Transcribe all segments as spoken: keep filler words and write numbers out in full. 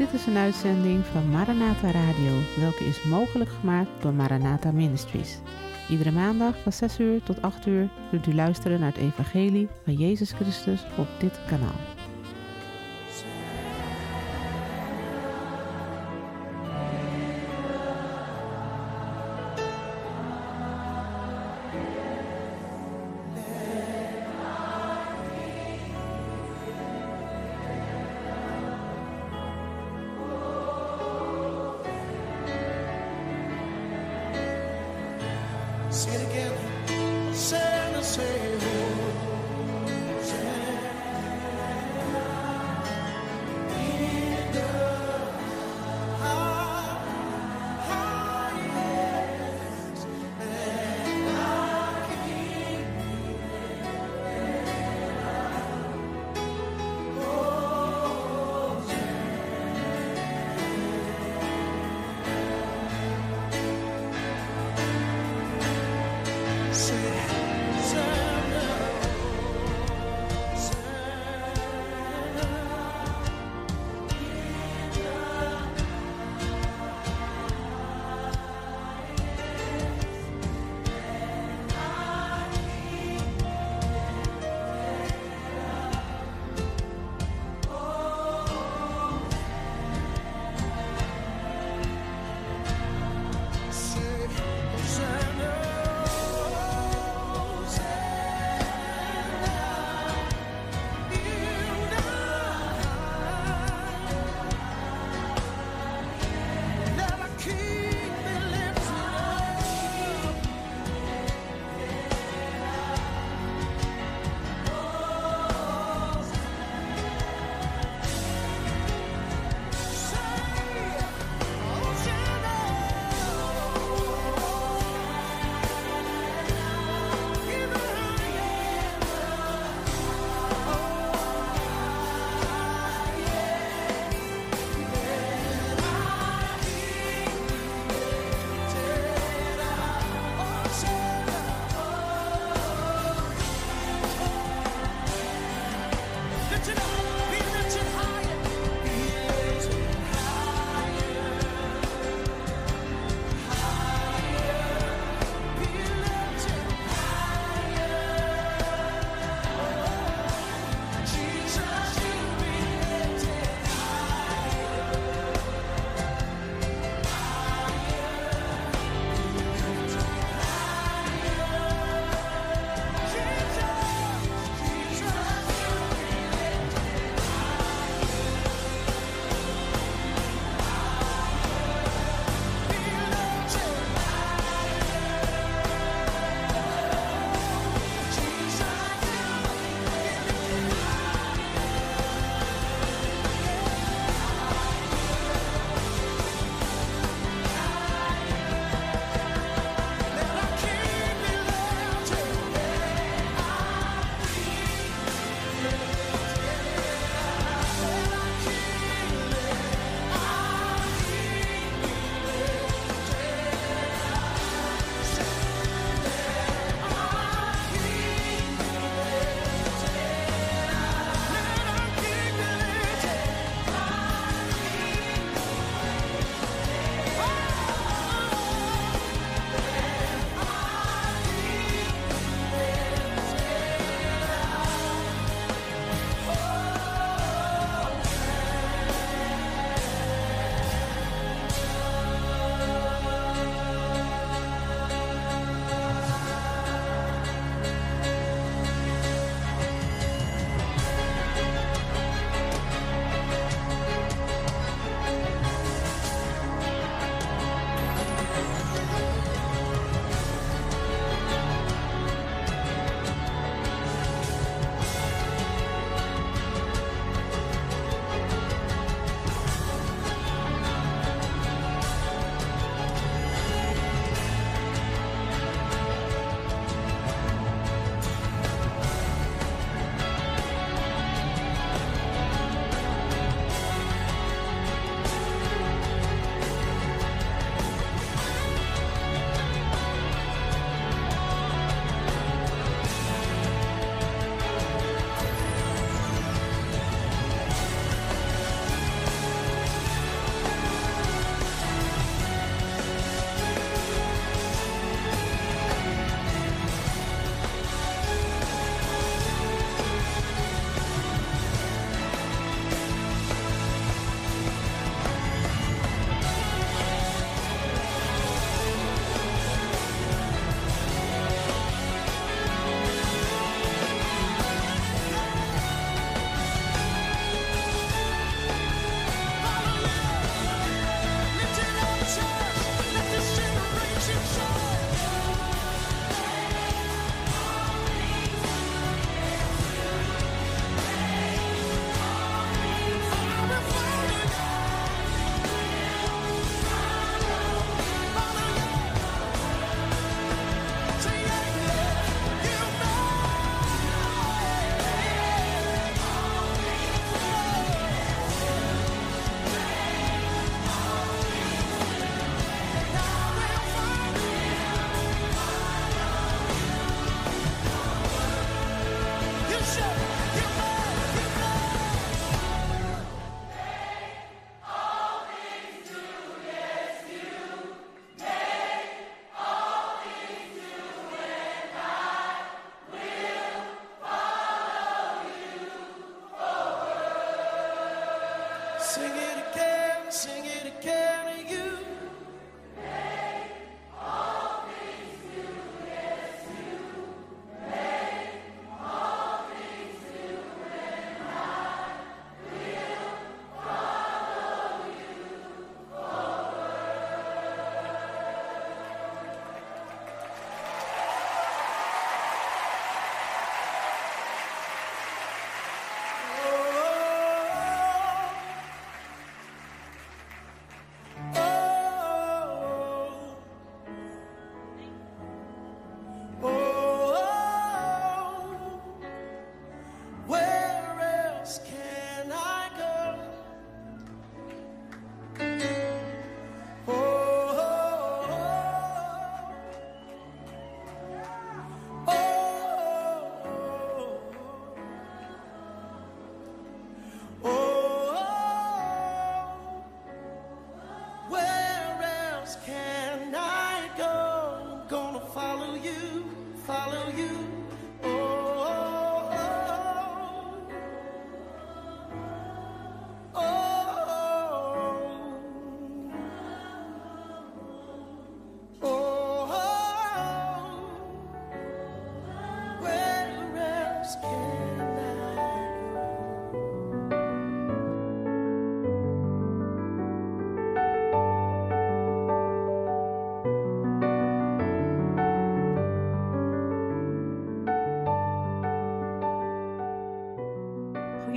Dit is een uitzending van Maranatha Radio, welke is mogelijk gemaakt door Maranatha Ministries. Iedere maandag van zes uur tot acht uur kunt u luisteren naar het evangelie van Jezus Christus op dit kanaal. Say it again. Say, say, say, say.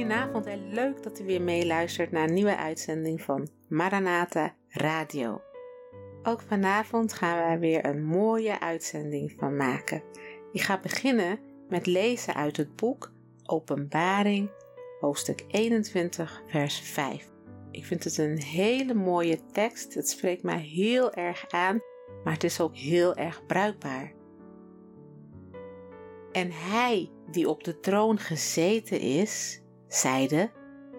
Goedenavond en leuk dat u weer meeluistert naar een nieuwe uitzending van Maranatha Radio. Ook vanavond gaan wij weer een mooie uitzending van maken. Ik ga beginnen met lezen uit het boek Openbaring, hoofdstuk eenentwintig, vers vijf. Ik vind het een hele mooie tekst. Het spreekt mij heel erg aan, maar het is ook heel erg bruikbaar. En hij die op de troon gezeten is, zeide: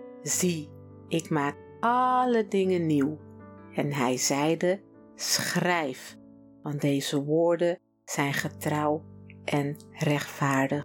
zie, ik maak alle dingen nieuw. En hij zeide: schrijf, want deze woorden zijn getrouw en rechtvaardig.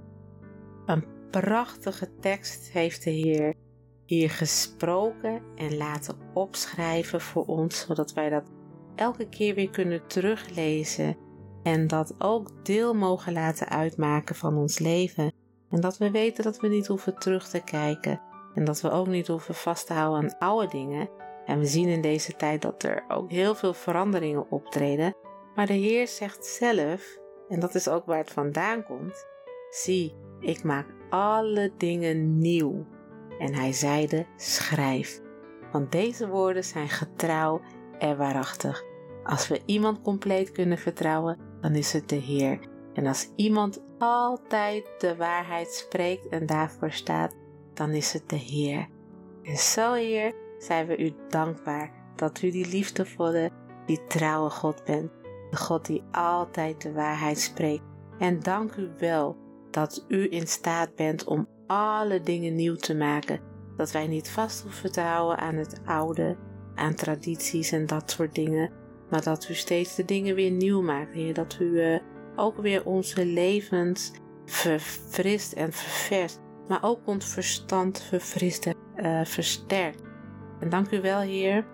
Een prachtige tekst heeft de Heer hier gesproken en laten opschrijven voor ons, zodat wij dat elke keer weer kunnen teruglezen en dat ook deel mogen laten uitmaken van ons leven. En dat we weten dat we niet hoeven terug te kijken en dat we ook niet hoeven vast te houden aan oude dingen. En we zien in deze tijd dat er ook heel veel veranderingen optreden. Maar de Heer zegt zelf, en dat is ook waar het vandaan komt: zie, ik maak alle dingen nieuw. En hij zeide: schrijf, want deze woorden zijn getrouw en waarachtig. Als we iemand compleet kunnen vertrouwen, dan is het de Heer. En als iemand altijd de waarheid spreekt en daarvoor staat, dan is het de Heer. En zo, Heer, zijn we u dankbaar dat u die liefdevolle, die trouwe God bent. De God die altijd de waarheid spreekt. En dank u wel dat u in staat bent om alle dingen nieuw te maken. Dat wij niet vast hoeven te houden aan het oude, aan tradities en dat soort dingen. Maar dat u steeds de dingen weer nieuw maakt, Heer. Dat u uh, ook weer onze levens verfrist en ververst. Maar ook ons verstand verfrist en uh, versterkt. En dank u wel, Heer,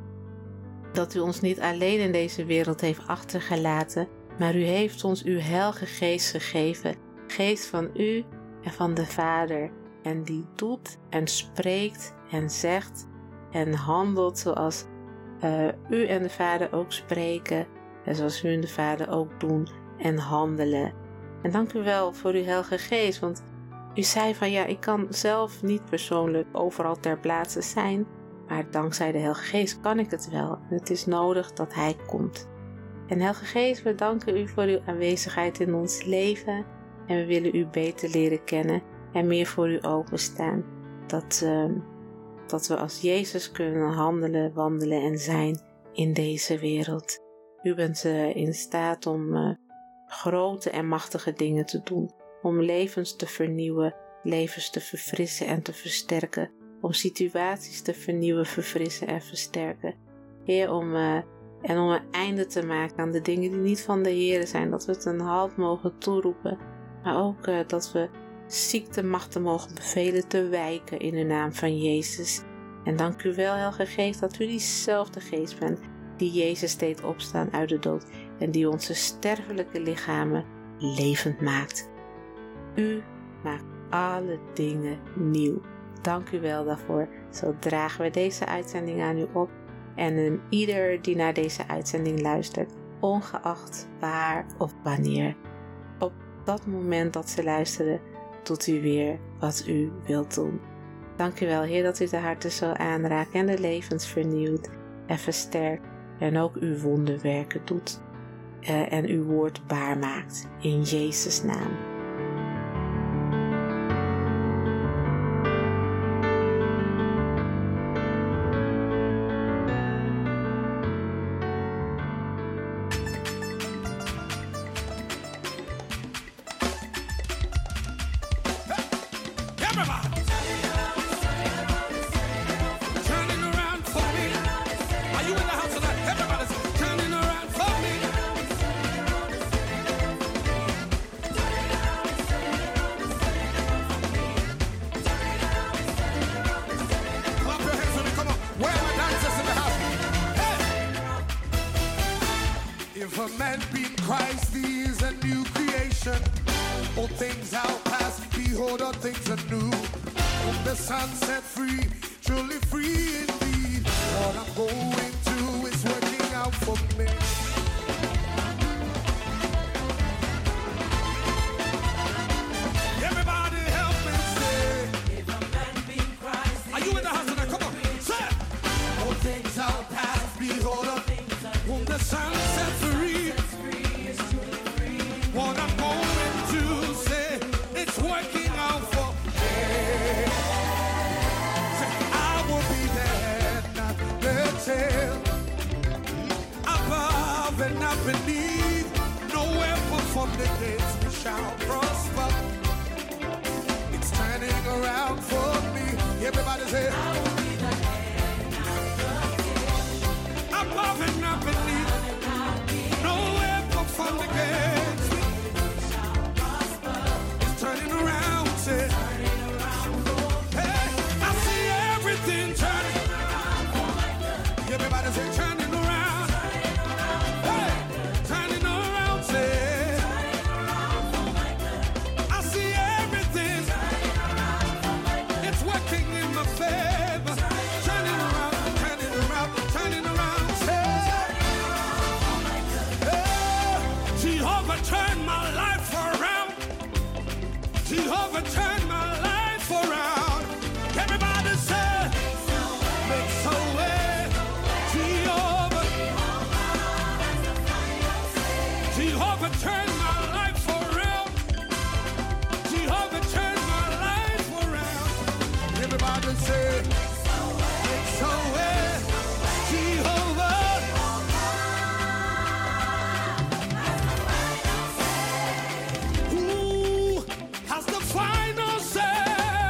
dat u ons niet alleen in deze wereld heeft achtergelaten. Maar u heeft ons uw heilige geest gegeven. Geest van u en van de Vader. En die doet en spreekt en zegt en handelt zoals uh, u en de Vader ook spreken. En zoals u en de Vader ook doen en handelen. En dank u wel voor uw heilige geest. Want u zei van ja, ik kan zelf niet persoonlijk overal ter plaatse zijn. Maar dankzij de heilige geest kan ik het wel. En het is nodig dat hij komt. En heilige geest, we danken u voor uw aanwezigheid in ons leven. En we willen u beter leren kennen en meer voor u openstaan. Dat, uh, dat we als Jezus kunnen handelen, wandelen en zijn in deze wereld. U bent uh, in staat om uh, grote en machtige dingen te doen. Om levens te vernieuwen, levens te verfrissen en te versterken. Om situaties te vernieuwen, verfrissen en versterken. Heer, om, uh, en om een einde te maken aan de dingen die niet van de Heer zijn. Dat we het een halt mogen toeroepen. Maar ook uh, dat we ziektemachten mogen bevelen te wijken in de naam van Jezus. En dank u wel, Heilige Geest, dat u diezelfde Geest bent die Jezus deed opstaan uit de dood. En die onze sterfelijke lichamen levend maakt. U maakt alle dingen nieuw. Dank u wel daarvoor. Zo dragen we deze uitzending aan u op. En een ieder die naar deze uitzending luistert, ongeacht waar of wanneer. Op dat moment dat ze luisteren, doet u weer wat u wilt doen. Dank u wel, Heer, dat u de harten zo aanraakt en de levens vernieuwt en versterkt. En ook uw wonderwerken doet. Uh, en uw woord baar maakt. In Jezus' naam. If a man be in Christ, he is a new creation. All things are past, behold, all things are new. Whom the Son set free, truly free indeed. What I'm going through is working out for me. Everybody help me say, if a man be in Son set free. What I'm going to say, it's working out for me. I will be the head, not the tail. Above and not beneath. No weapon from the gates we shall prosper. It's turning around for me. Everybody say, I will be the head, not the tail. Above and not beneath. No weapon from the gates we shall prosper. It's turning around, say. Hey, I see everything turning. Everybody say, turning around. Hey, turning around, say. I see everything. It's working in my favor. Turning around, turning around, turning around, say. Hey, Jehovah turned my life around. Jehovah turned my life around. Everybody say, makes a way. Jehovah, Jehovah turned my life around. Jehovah turned my life around. Everybody say, makes a way. Jehovah. Who has the final say?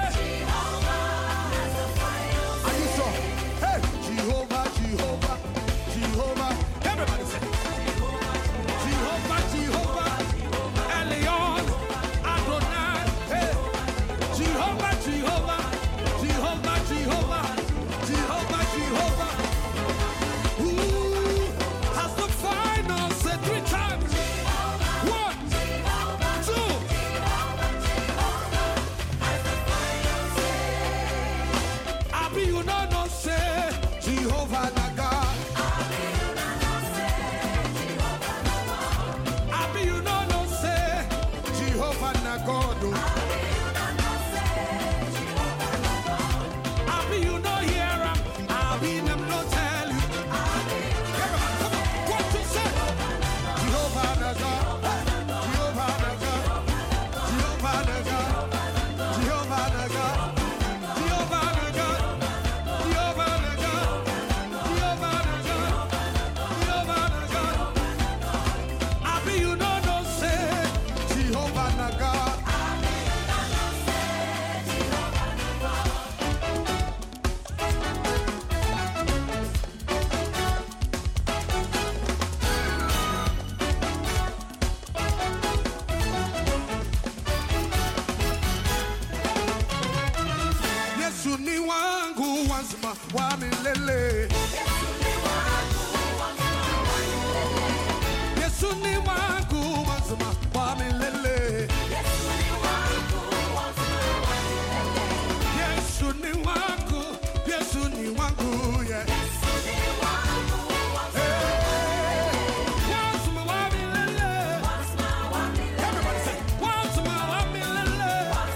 Are you sure? Hey, Jehovah, Jehovah, Jehovah. Everybody say, Jehovah, Jehovah, Elion, Adonai. Hey, Jehovah, Jehovah, Jehovah, Jehovah, Jehovah, Jehovah. Who has the final say? Three times. One, two. Abi you know no say Jehovah na God. Abi you know no say Jehovah na God. Abi you know hear him. Abi them no tell you. Everybody, come on, what you say? Jehovah na God. Jehovah na God. Jehovah na God. Jehovah na God. Jehovah na God. Jehovah na God. Jehovah na God. Jehovah na God. Abi you know no say Jehovah na God. Yesu ni wangu wazima wa milele. Yesu ni wangu wazima wa milele. Yesu ni wangu, Yesu ni wangu, yeah. Hey, wazima wa milele. Everybody say, wazima wa milele.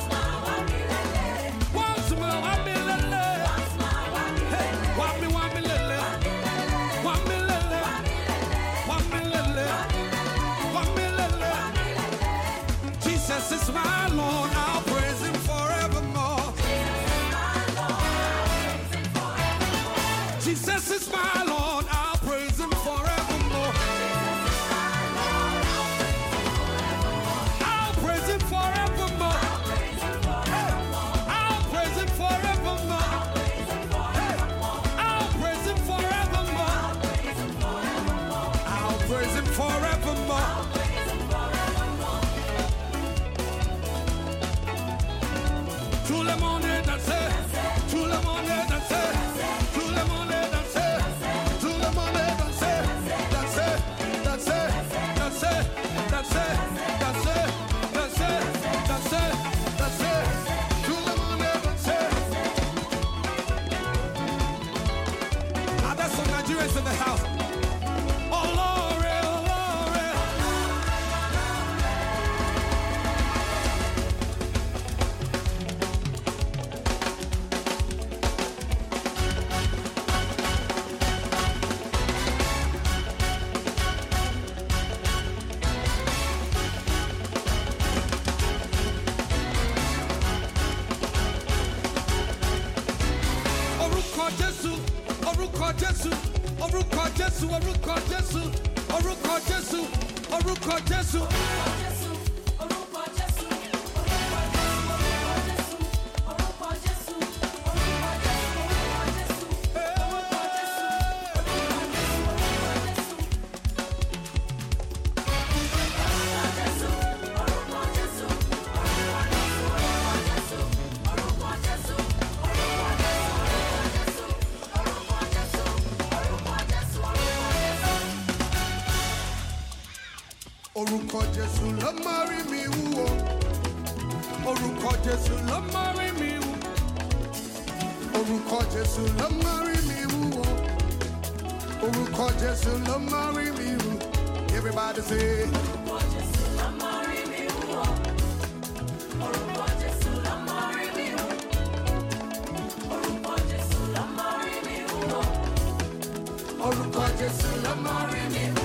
Wazima wa milele. Hey, wami wa milele. Wa milele. Wa milele. Wa milele. Jesus is my Lord, I'll praise him forevermore. Jesus is my Lord, I'll praise him forevermore. I'll praise him forevermore. Hey, I'll praise him forevermore. Hey, I'll praise him forevermore. I'll praise him forevermore. Tout le monde est dansé, tout le monde est dansé, tout le monde est dansé, tout le monde est dansé, dansé, dansé, dansé, dansé, dansé, dansé, dansé, dansé, tout le monde est dansé. Adesso Nigerians in the house. Oh Lord, oh Lord. Jésù, orúkọ Jésù, orúkọ Jésù, orúkọ Jésù. Orúkọ Jésù ló máa rí mi wú o. Orúkọ Jésù ló máa rí mi wú. Orúkọ Jésù ló máa rí mi wú o. Orúkọ Jésù ló máa rí mi wú. Everybody say. Orúkọ Jésù ló máa rí mi wú o. Orúkọ Jésù ló máa rí mi wú. Orúkọ Jésù ló máa rí mi wú o. Orúkọ Jésù ló máa rí mi wú.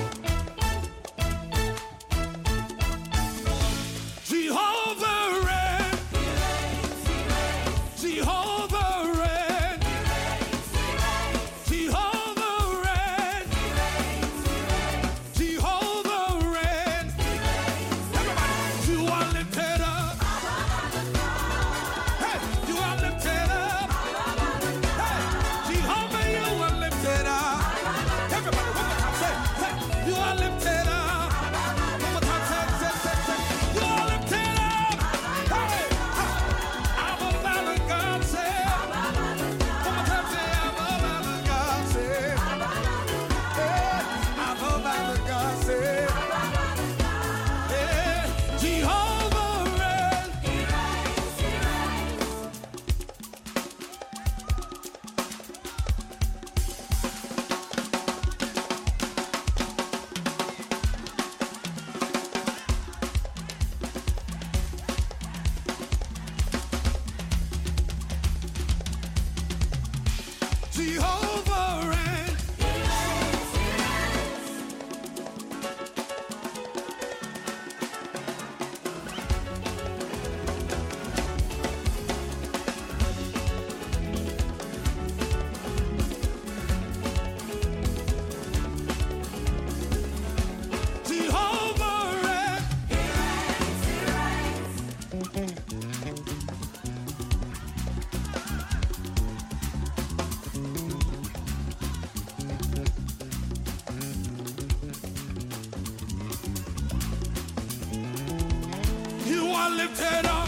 Lifted up.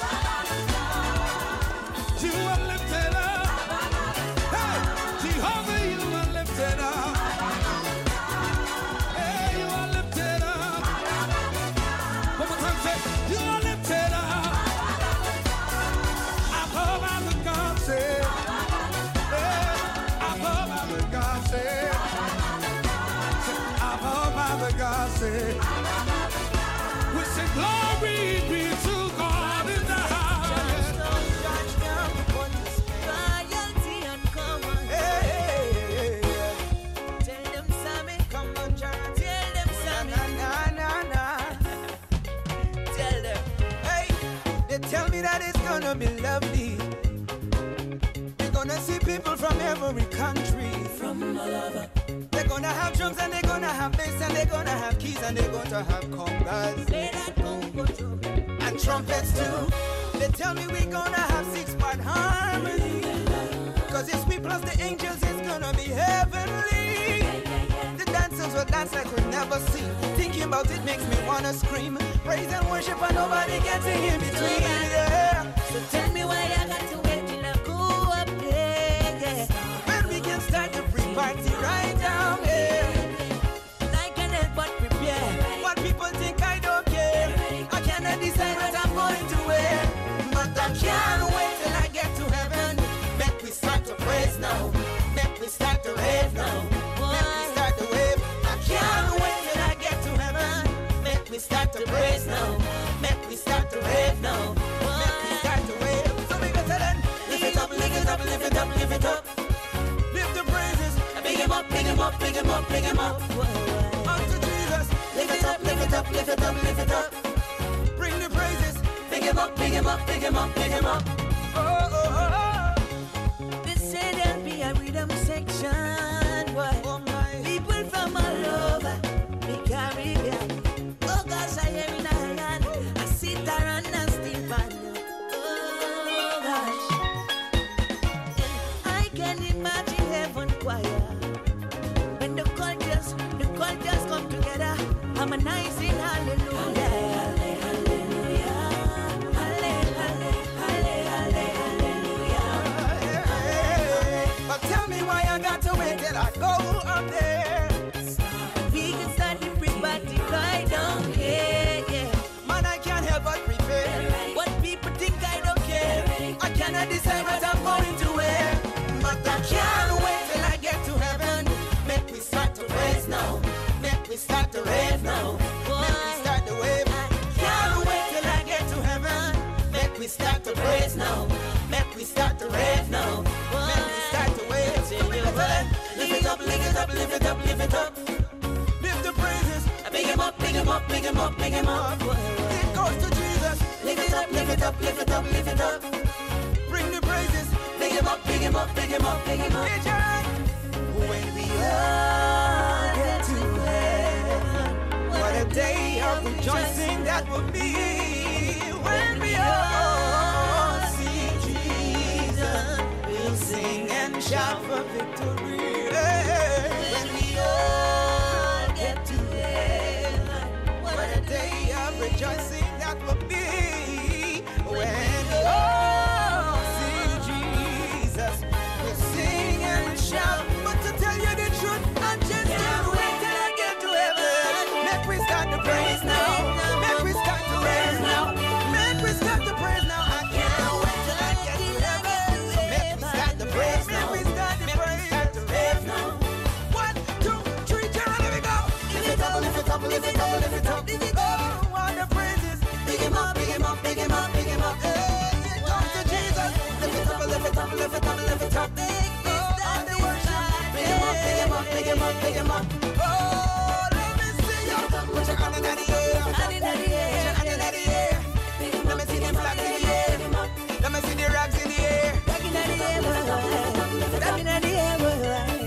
You are lifted up. Hey, Jehovah, you are lifted up. Hey, you are lifted up. One more time, say, you are lifted up. Above all the gods, say. Hey, above all the gods, say. Above all the gods, say. We say glory be to God in the highest. Royalty uncommon. Hey, hey, hey. Tell them Sammy, come on, John. Tell them Sammy, Na na na. tell them. Hey, they tell me that it's gonna be lovely. They're gonna see people from every country. From all over. They're gonna have drums and they're gonna have bass and they're gonna have keys and they're gonna have congas Play that congo too. and trumpets too. They tell me we're gonna have six-part harmony. Cause it's we plus the angels, it's gonna be heavenly. The dancers will dance like we've never seen. Thinking about it makes me wanna scream. Praise and worship and nobody gets in between. Yeah. So tell me why I got to wait till I go up there. Yeah. When we can start the free party right down here. I can't help but prepare. What people think I don't care. I cannot decide what I'm going to wear. But I can't wait till I get to heaven. Make we start to praise now. Make we start to rave now. Make we start to wave. I can't wait till I get to heaven. Make we start to praise now. Make we start to rave now. Make we start to wave. So we go tell them, lift it up, lift it up, lift it up, lift it up. Lift the praises. Big him up, big him up, big him up, big him up. Unto Jesus. Lift it up, lift it up, lift it up, lift it up. Bring the praises. Big him up, big him up, big him up, big him up. Oh, oh, oh, oh. They say there'll be a rhythm section. What? Oh my. People harmonizing hallelujah. But tell me why I got to wait till I go up there. We can start everybody, I don't care, yeah. Man, I can't help but prepare. What people think I don't care. I cannot decide what I'm going to wear. But I can't wait till I get to heaven. Make we start to praise now. Make we start to rave now. Make we start to wave. Can't wait till I get to heaven. Make we start to praise now. Make we start to rave now. Make we start to wave. Lift it up, lift it up, lift it up, lift it up. Lift the praises. Big him up, big him up, big him up, big him up. It goes to Jesus. Lift it up, lift it up, lift it up, lift it up. Bring the praises. Big him up, big him up, big him up, big him up. When we all get to heaven, what a day of rejoicing that will be. When we all see Jesus, we'll sing and shout for victory. When we all get to heaven, what a day of rejoicing that will be. When we all see Jesus, we'll sing and shout. But to tell you the truth, I just can't wait till I get to heaven. Make we start to praise now. Make we start to praise now. Make we start to praise now. I can't wait till I get to heaven. So make we start to praise now. Make we start to praise now. One, two, three, turn, let me go. Lift it up, lift it up, lift it up, lift it up. Oh, all the praises. Big him up, big him up, big him up, big him up. Hey, it comes to Jesus. Lift it up, lift it up, lift it up, lift it up. Oh, all the worship. Big him up, big him up, big him up, big him up. Oh, let me see you. Put your hand in the air. Hand in the air. Put your hand in the air. Let me see them flags in the air. Let me see the rags in the air. Back in the air, boy. Back in the air, boy.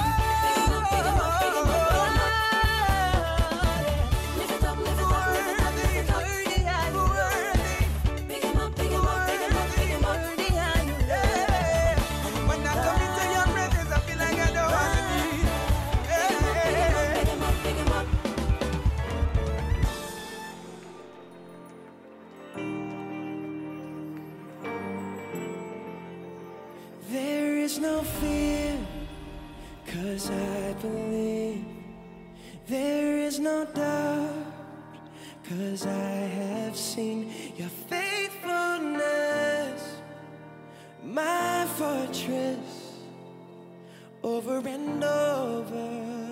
There is no fear, 'cause I believe. There is no doubt, 'cause I have seen your faithfulness, my fortress, over and over.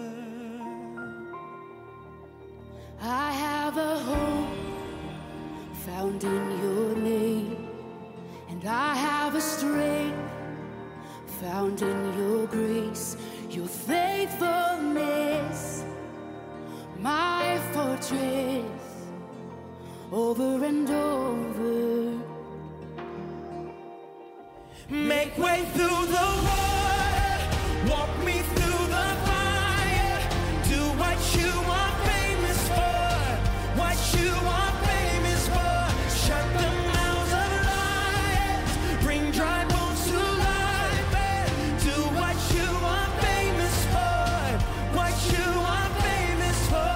I have a hope found in your name, and I have a strength found in your grace, your faithfulness, my fortress, over and over. Make way through the water, walk me through the fire, do what you are famous for, what you are famous for. Shut the mouths of lions, bring dry bones to life, and do what you are famous for, what you are famous for.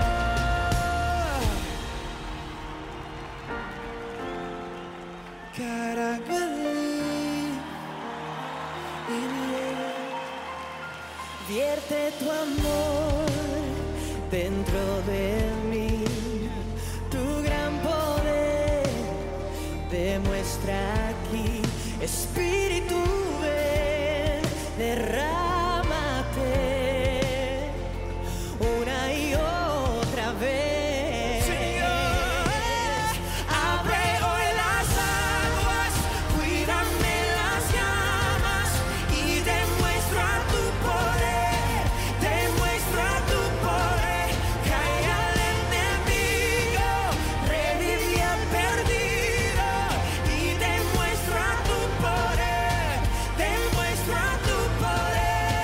God, I believe in you. Vierte tu amor dentro de mí, tu gran poder demuestra aquí. Espíritu, ven, derrámate una y otra vez. Señor, abre hoy las aguas, cuídame las llamas y demuestra tu poder, demuestra tu poder. Cae al enemigo, revive al perdido y demuestra tu poder, demuestra tu poder.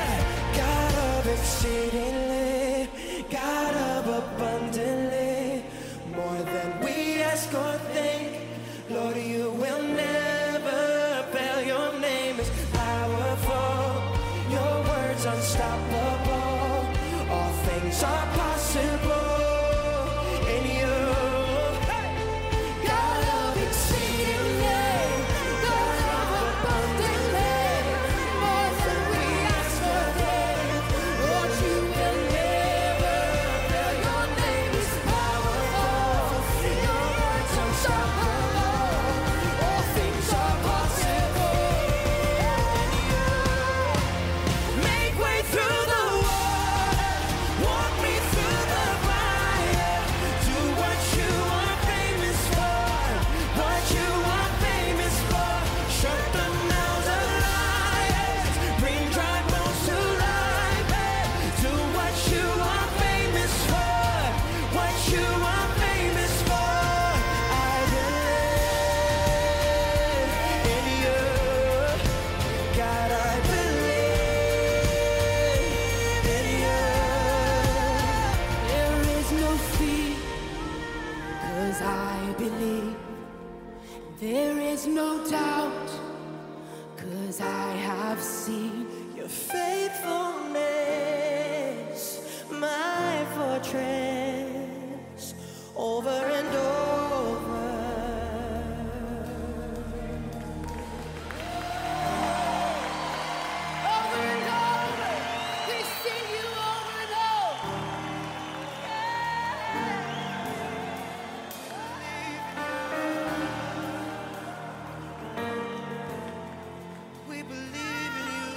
is no doubt, 'cause I have seen your faithfulness, my fortress, over and over. over and over. We sing you over and over. We believe in you.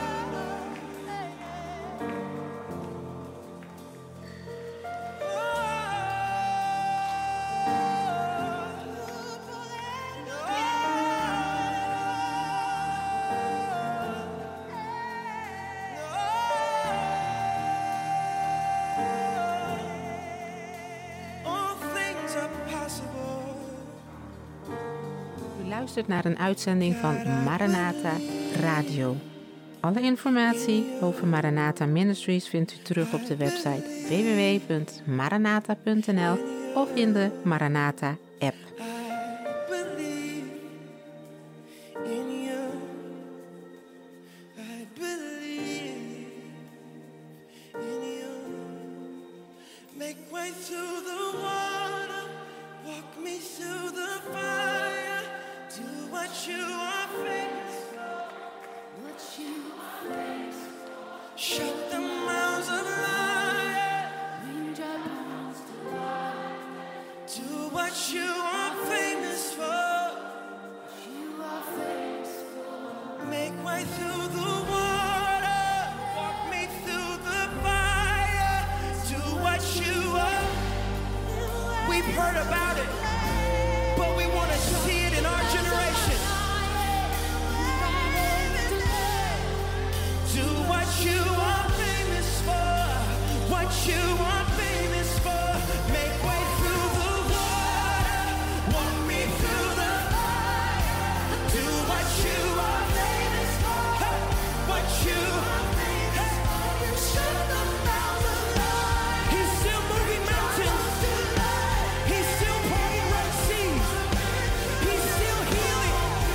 All things are possible. U luistert naar een uitzending van Maranatha Radio. Alle informatie over Maranatha Ministries vindt u terug op de website w w w punt maranatha punt n l of in de Maranatha app. Believe in you. I believe in you. Make way through the water. Walk me through the fire. Do what you are faced. What you face, Shut the mouths of liars. raindrops to light. Do what you are famous for. You are faithful. Make way through the water. Walk me through the fire. Do what you are. We've heard about it, but we want to see it in our generation. Do what you are famous for. What you are famous for. Make way through the water. Walk me through the fire. Do what you are famous for. Hey, what you are famous for. Shut the mouths of lies. He's still moving mountains. He's still parting red seas. He's still healing.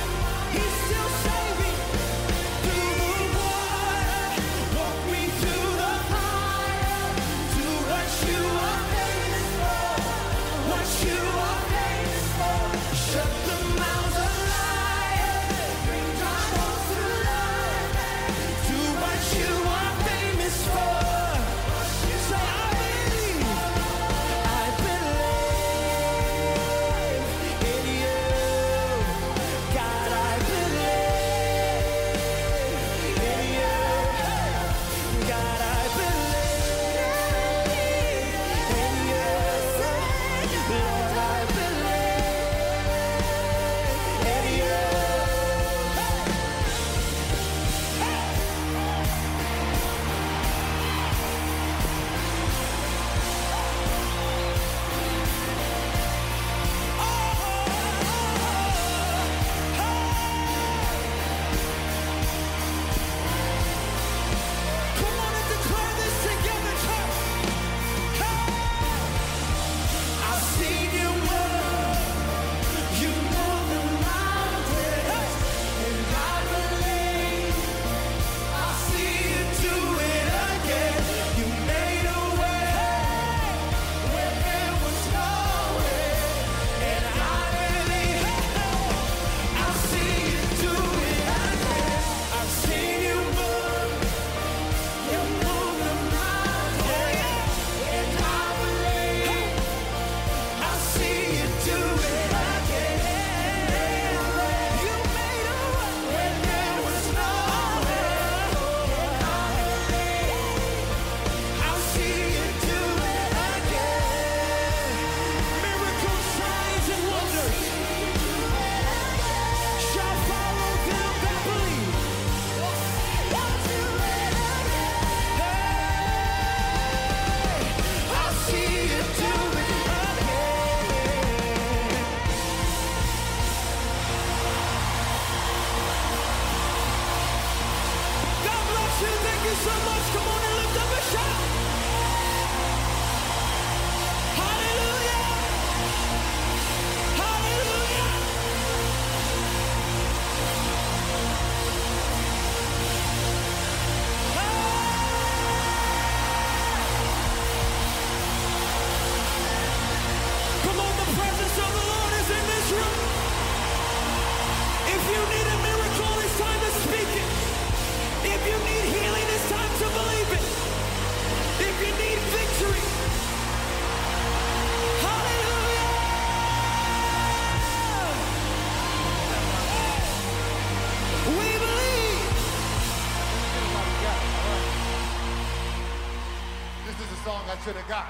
to the guy.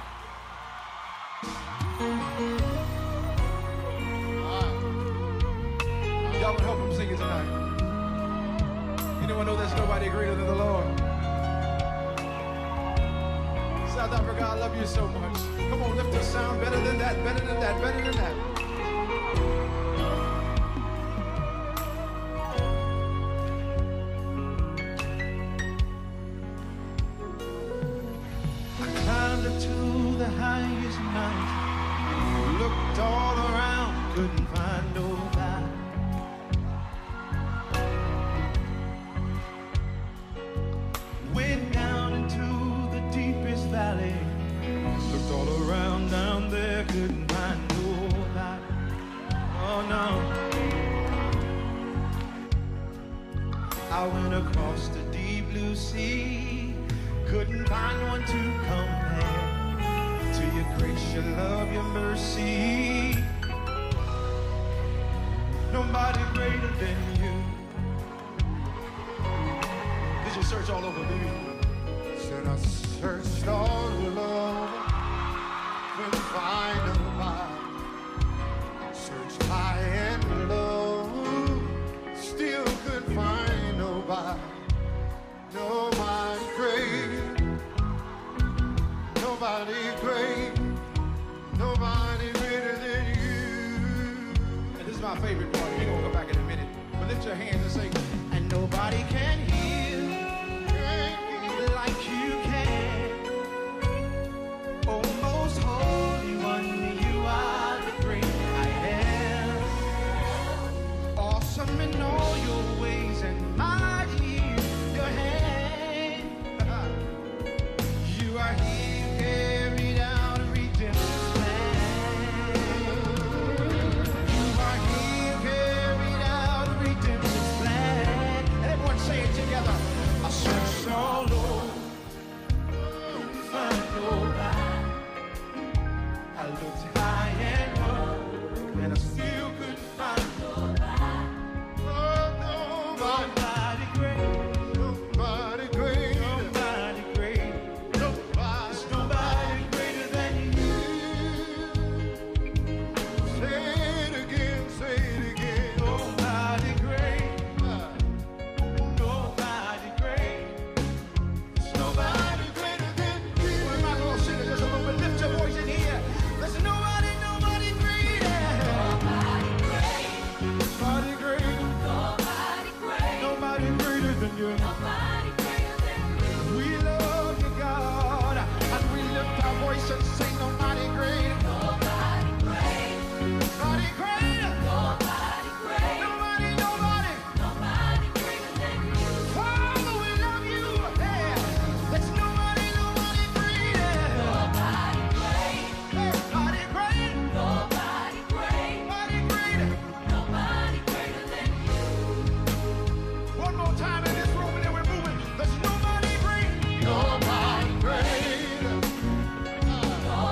Y'all can help him sing it tonight. Anyone know there's nobody greater than the Lord? South Africa, I love you so much. Come on, lift the sound better than that, better than that, better than that. I climbed up to the highest mountain, looked all around, couldn't find nobody. Went down into the deepest valley, looked all around down there, couldn't find nobody. Oh no. I went across the deep blue sea, couldn't find one to compare to your grace, your love, your mercy. Nobody greater than you. Did you search all over, baby? Said I searched all over, couldn't find nobody. Searched high and low, still couldn't find nobody. Nobody great, nobody great, nobody greater than you. And this is my favorite part. We're gonna go back in a minute. But lift your hands and sing. And nobody can heal like you can. Oh, most holy one, you are the great I am. Awesome in all your ways and mighty in your hand. You are here, carried out a redemption plan. You are here, carried out a redemption plan. And everyone say it together. I searched all over, couldn't find nobody. I looked high and low, and I still couldn't find nobody. Oh, nobody, Nobody great, nobody great, nobody great. nobody. There's nobody greater than you. Say it again, say it again. Nobody great, Ah. nobody great. There's nobody. Nobody greater than you. We're not gonna sing it just a little bit. Lift your voice in here. There's nobody, nobody greater. Nobody great. Nobody great. Nobody great. Nobody greater than you. Nobody greater than you. We love you, God, and we lift our voice and say nobody great. Nobody great. Nobody greater. Nobody great. Nobody, nobody. Nobody greater than you. Father, we love you. Yeah. There's nobody, nobody greater. Nobody great. Nobody great. Nobody great. Nobody greater. Nobody greater than you. One more time in this room and then we're moving. There's nobody great. Nobody great.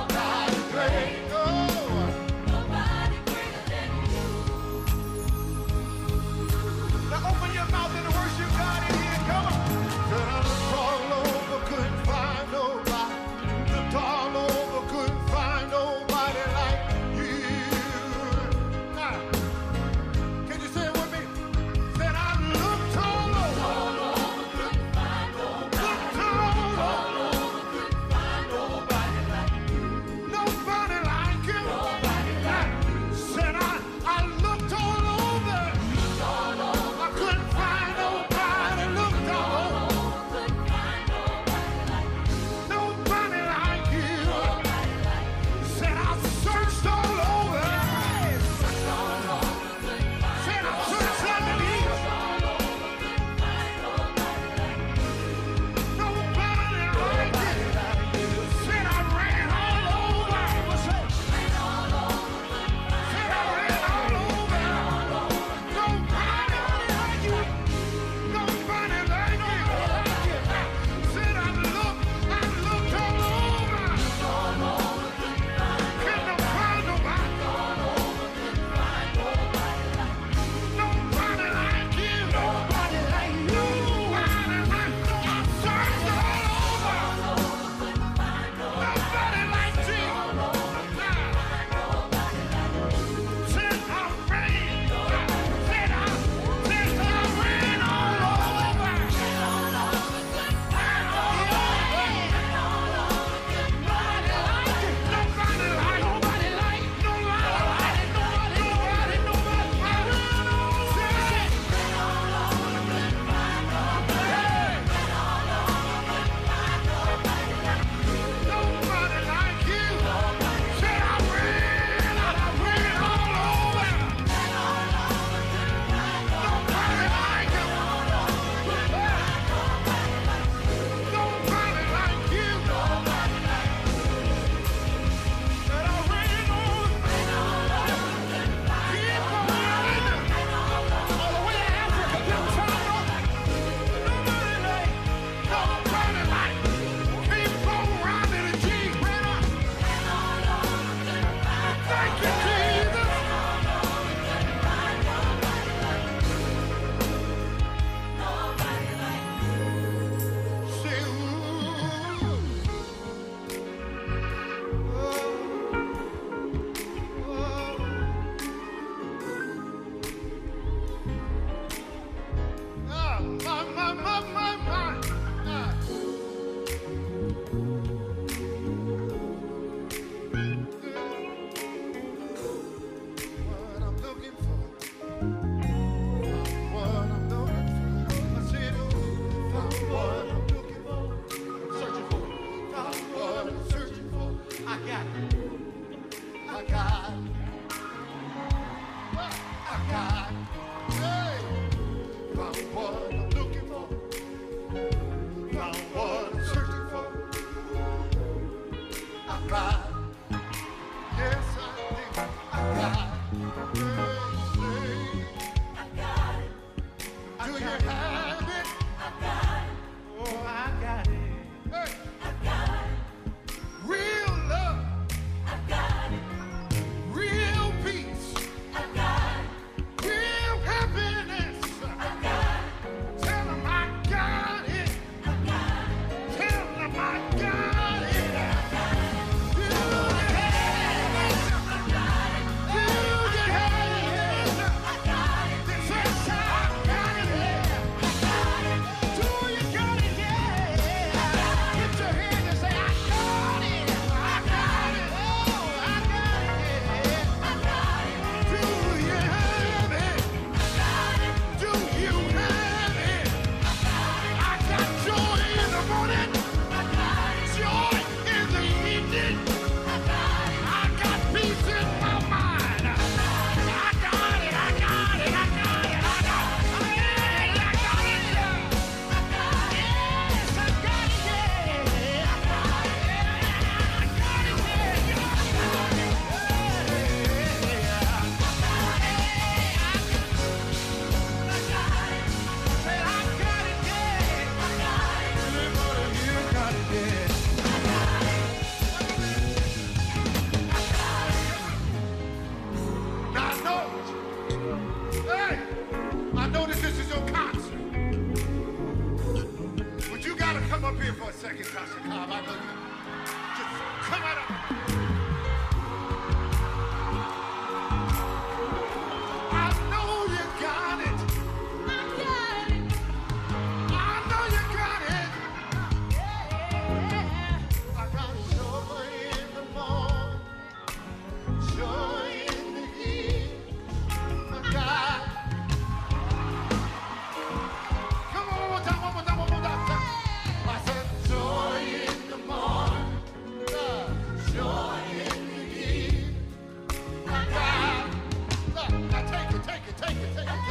I got, I got, hey, found what I'm looking for, found what I'm searching for. I got, yes I did, I got, hey, I got it. Do you have it? I got it. Oh, I got it. Hey. I got it. Real love. I got it. Real peace. I got it. Real happiness. I got it. Tell them I got it. I got it. Tell them I got it. I got it. Do you have it? I got it. Do you have it? I got it. This is how I got it. I got it. Do you got it? Yeah. Lift your hand and say, I got it. I got it. Oh, I got it. I got it. Do you have it? I got it. Do you have it? I got joy in the morning. I got it. Joy in the evening. I got it. I got peace in my mind. I got it. I got it. I got it. I got it. I got it. I got it. I got it. Yes, I got it. Yeah. I got it. I got it. Now I know, hey, I know that this is your concert, but you gotta come up here for a second, Tasha Cobb. I know you. Just come on up. I know you got it. I got it. I know you got it. Yeah. I got joy in the morning, joy in the evening. I got. Come on, one more time, one more time, one more time. I said joy in the morning, uh, joy in the evening. I got. Look, now take it, take it, take it, take it. Take it.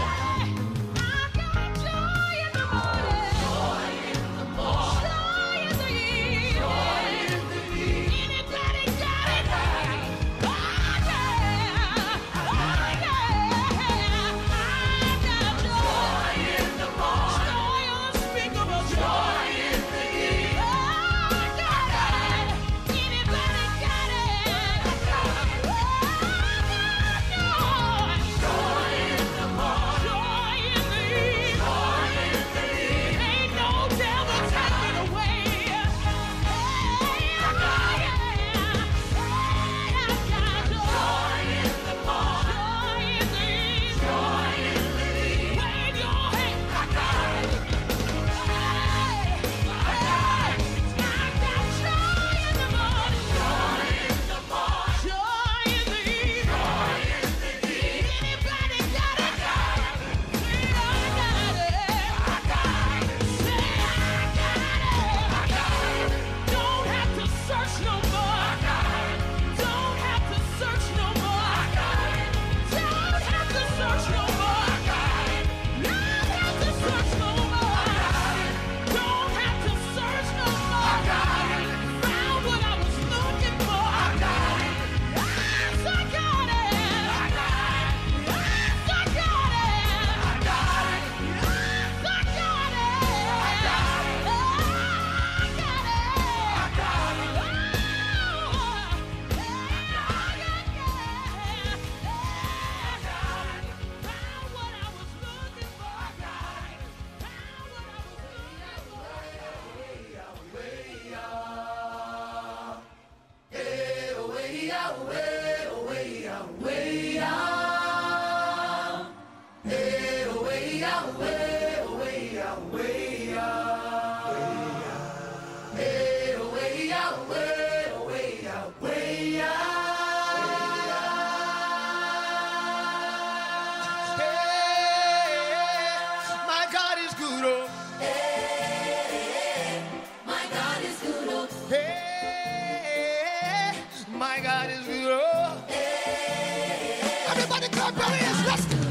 my God is good. Oh. Everybody clap your hands. Let's go.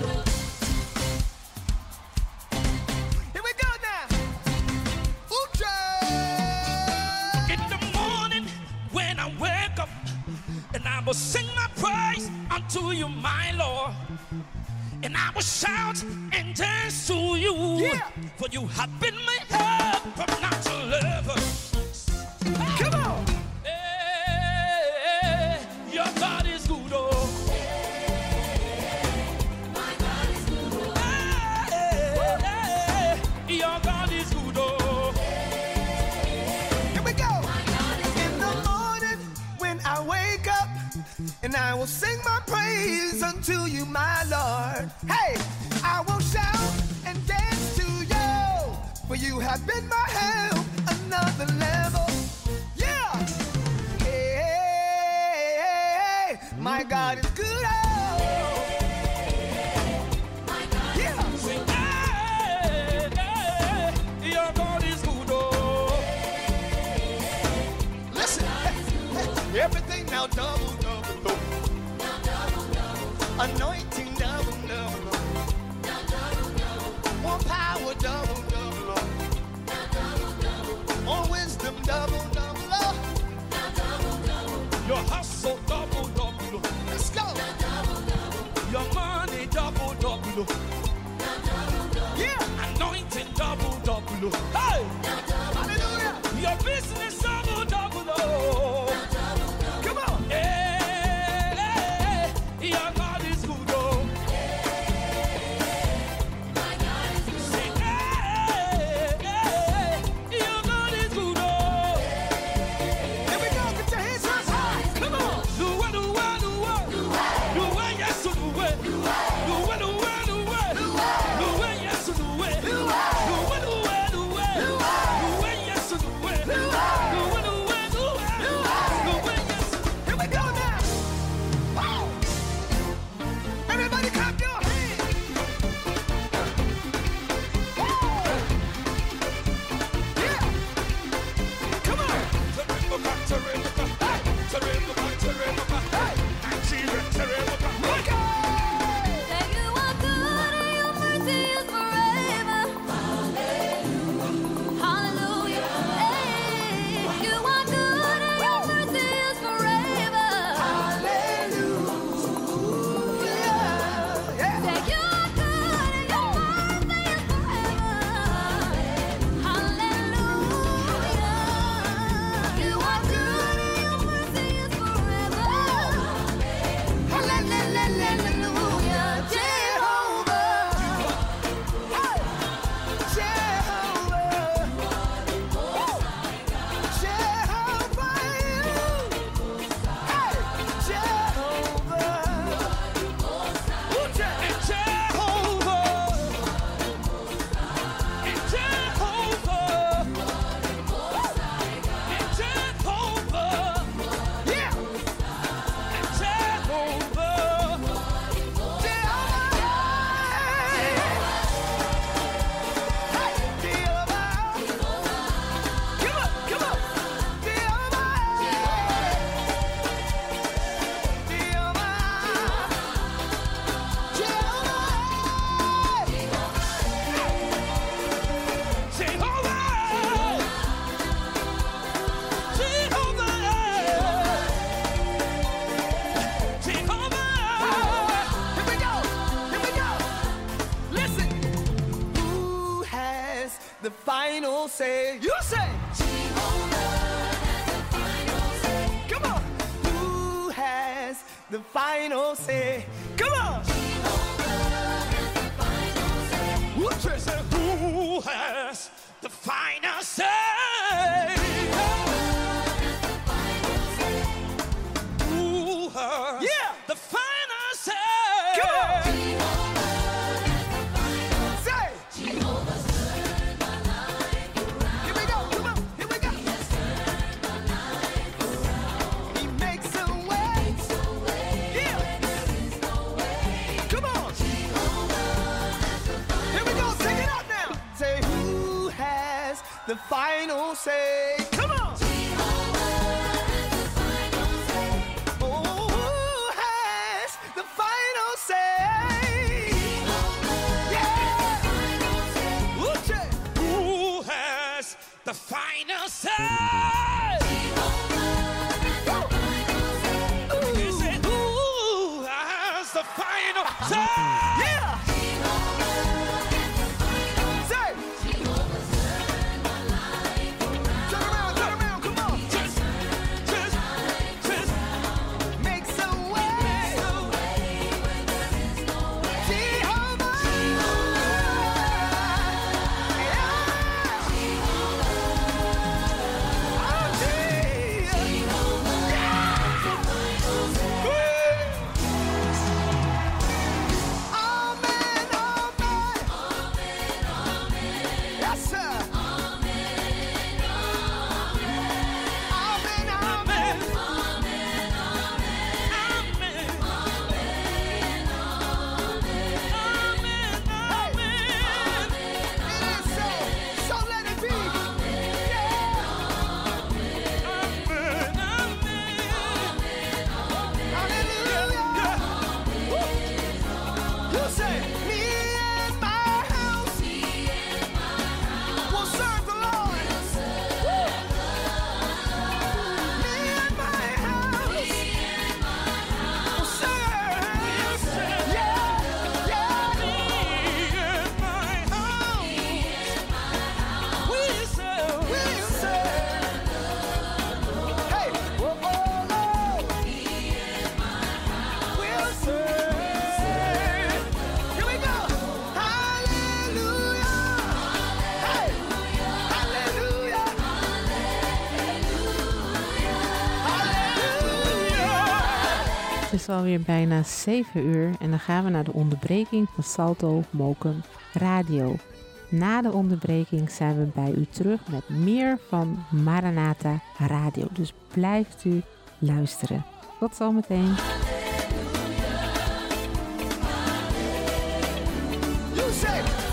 Here we go now. Uche. In the morning when I wake up, and I will sing my praise unto you, my Lord. And I will shout and dance to you, Yeah. for you have been my help from now to level. Come on. Hey, your God is good, oh. Hey, your God is good, oh. Here we go. In the morning when I wake up, and I will sing my praise unto you, my Lord. Hey, I will shout and dance to you, for you have been my help, another level. Yeah. Hey, hey, hey, my God is good. Oh. Yeah. Sing, hey, hey, your God is good, oh. Listen, everything now double, double, double. Anointing double, double, more power double, double, more wisdom double, double. Your hustle double, double. Let's go. Your money double, double. Yeah. Anointing double, double. Hey! Hallelujah. Your business double, double. Oh. Come on. Hey, hey, your God is good, oh. Sing, hey, hey, your God is good, oh. Here we go. Get your hands up high. Come on. Do what, do what, do what. Do what, yes, do it. Do what, do what, do what. Do what, yes, do it. Do what, do what, do what. Do what, yes, do it. Do what, do what, do what. Do what, yes. Here we go now. Wow. Everybody clap your hands. Woo. Yeah. Come on. Teremboka, teremboka, hey. Teremboka, teremboka, hey. Nigeria, teremboka, Look out. Say you are good and your mercy is forever. Hallelujah. Hey, you are good and your mercy is forever. Hallelujah. Yeah. Say you are good and your mercy is forever. Hallelujah. You are good and your mercy is forever. Hallelujah. Jehovah. Hey. Jehovah. Jehovah. Hey. Jehovah. Ooh, Je- Jehovah. Jehovah. Jehovah. Yeah. Jehovah. The final say, you say, come on. Who has the final say? Come on. Who has the final say? Who has Yeah. the final say? Come on. Say. Here we go. Come on. Here we go. He makes a way. Yeah. Come on. Here we go. Take it out now. Say who has the final say? Come on. Het is alweer bijna zeven uur en dan gaan we naar de onderbreking van Salto Mokum Radio. Na de onderbreking zijn we bij u terug met meer van Maranatha Radio. Dus blijft u luisteren. Tot zometeen. You say